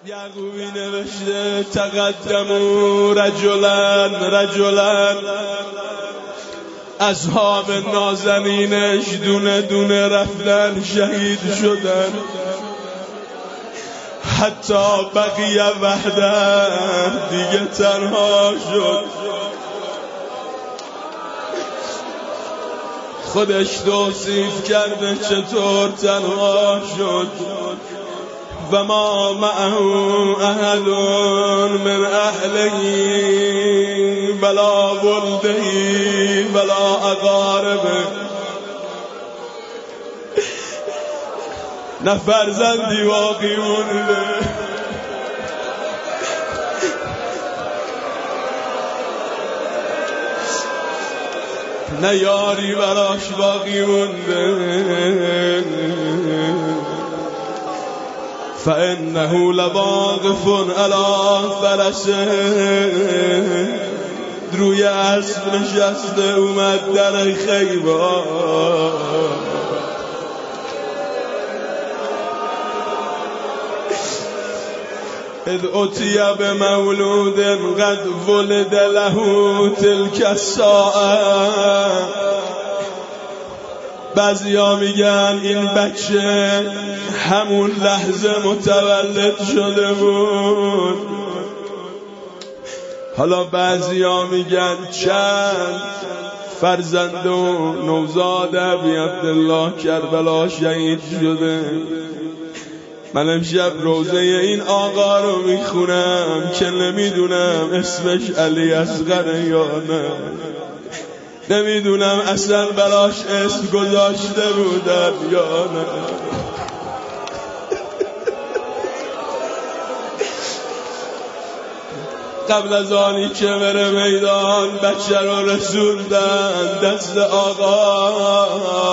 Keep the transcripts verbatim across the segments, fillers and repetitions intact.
یعقوبی نوشته تقدموا رجلا رجلا، اصحاب نازنینش دونه دونه رفتن شهید شدن، حتی بقیه وحده دیگه تنها شد. خودش توصیف کرده چطور تنها شد. و ما معه احد من اهله ولا ولده ولا اقاربه، نه فرزندی باقی مونده نه یاری براش باقی مونده. فإنه لواقف علی فرسه، روی اسب نشسته اومد در خیبر. اذ اتی بمولود قد ولد له تلک الساعه، بعضیا میگن این بچه همون لحظه متولد شده بود. حالا بعضیا میگن چند فرزند و نوزاد ابی عبدالله کربلا شهید شده. من امشب روزه این آقا رو میخونم که نمیدونم اسمش علی اصغر یا نه، نمیدونم اصلا براش اسم گذاشته بودن یا نه. قبل از آنی که بره میدان بچه رو رسوندن دست آقا.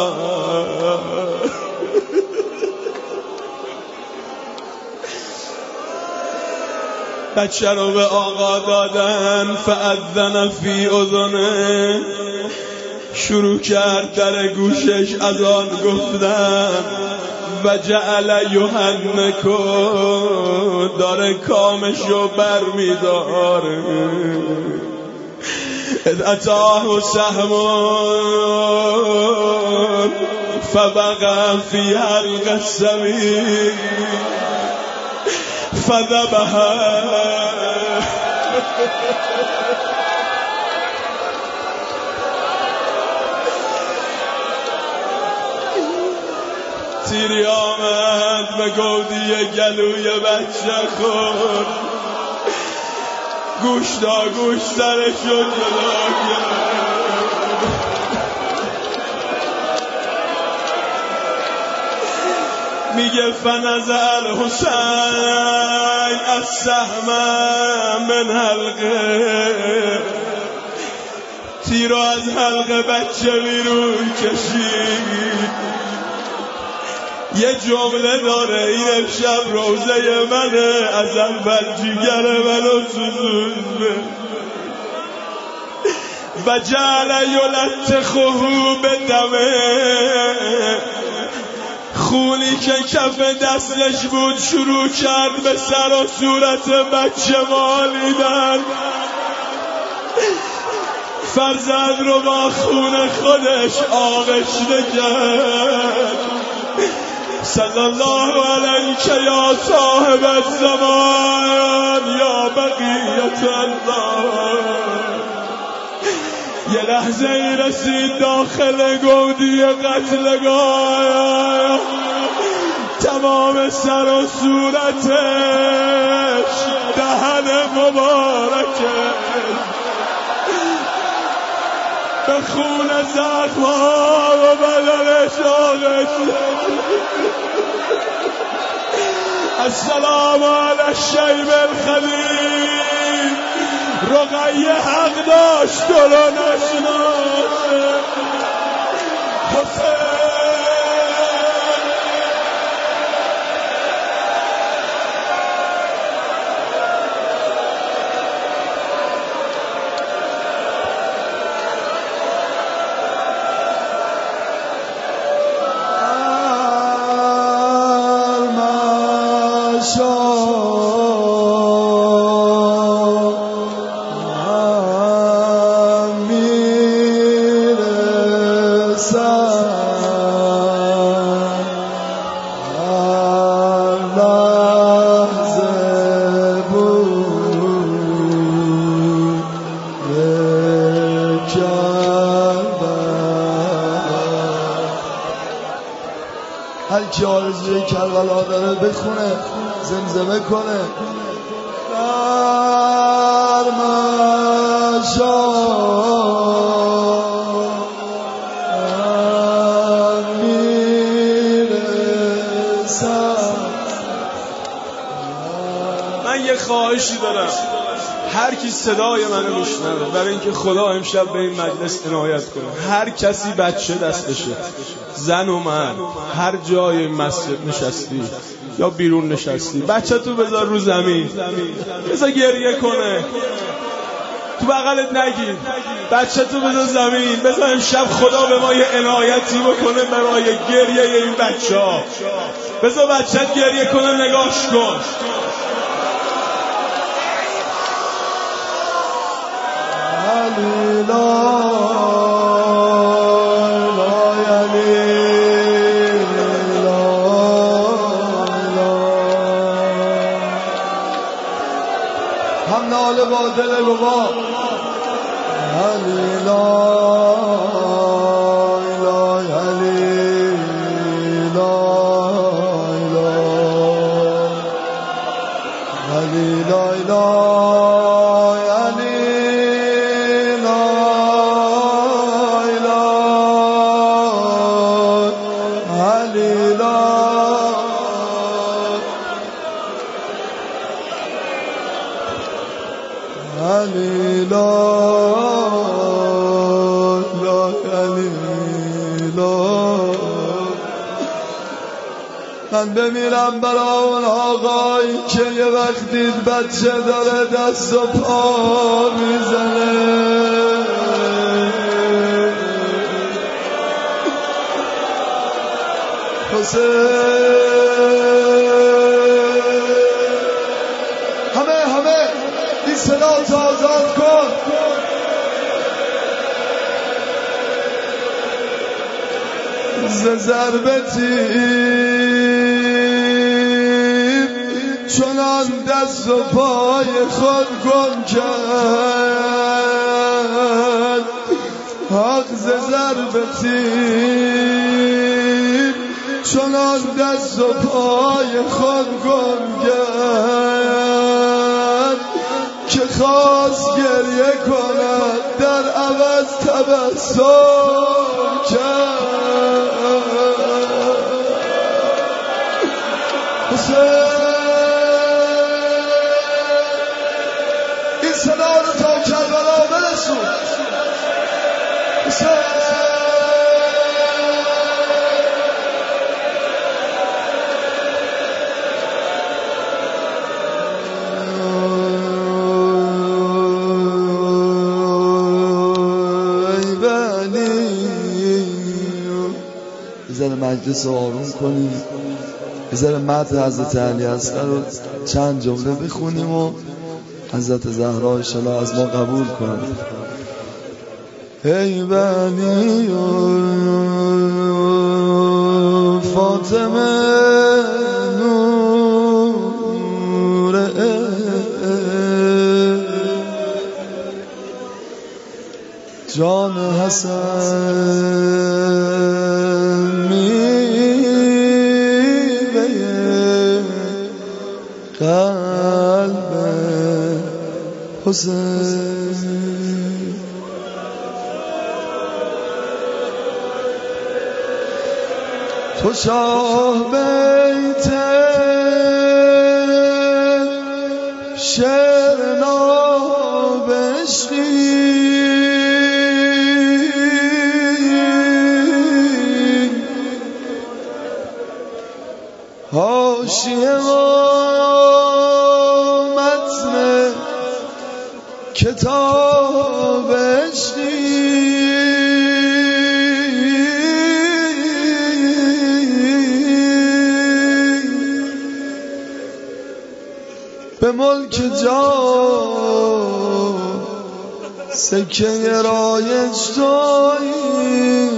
بچه رو به آقا دادن. فاذن فی اذنه، شروع کرد در گوشش اذان گفتن. و جعل یحنکو، داره کامشو بر میداره. اذ اتاه سهم فبقى فی حلق السبیل فذبحها. تیری آمد به گودی گلوی بچه خورد، گوش تا گوش سرشو جدا کرد. میگه فنزع الحسین السهم من حلقه، تیر از حلقه بچه بیرون کشید. یه جمله داره این امشب روزه منه، از اول جیگر منو سوزونده. و جعل یلتخه بدمه، خونی که کف دستش بود شروع کرد به سر و صورت بچه مالیدن. فرزند رو با خون خودش آغشته کرد. صلی الله علیک یا صاحب الزمان یا بقیت الله. یه لحظه ای رسید داخل گودی قتلگاه، تمام سر و صورتش، دهن مبارکش به خون زخم‌ها و بدنش آغشته. السلام علی الشیب الخلیل. رقیه حق داشت تو رو نشناسه. حسین شاه هر کی آرزوی کربلا داره بخونه زمزمه کنه در مشام میرسم. من یه خواهشی دارم، هر کی صدای منو میشنوه، برای اینکه خدا امشب به این مجلس عنایت کنه، هر کسی بچه دستشه، زن و مرد، هر جای مسجد نشستی یا بیرون نشستی، بچه تو بذار رو زمین، بذار گریه کنه، تو بغلت نگیر، بچه تو بذار زمین، بذار امشب خدا به ما یه عنایتی بکنه برای گریه این بچه ها. بذار بچت گریه کنه، نگاش کن. هم ناله با دل ربا علی لا اله علی لا اله علی لا اله علی لا اله علی لا علی لا لا علی لا. من بمیرم برای اون آقایی که یه وقت دید بچه داره دست و پا میزنه، حسین همه همه این صدا تو آزاد کن. ز ضربتی چنان دست و پای خود گم کرد، حق ز ضربتی چنان دست و پای خود گم کرد که خواست گریه کند در عوض تبسم کرد. حسین این صدا رو تا کربلا برسون. حسین بذاره مجلس رو آروم کنیم، بذاره مدح حضرت علی اصغر رو چند جمله بخونیم و حضرت زهرا انشاءالله از ما قبول کنیم. ای بنی فاطمه نور جان حسن میوه قلب حسین. تو شاه بیت شعر نابشقی حاشیه و متن کتاب عشقی به ملک جان سکه رایج تویی،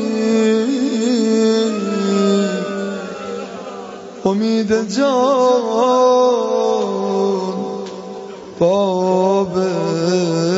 امید جان باب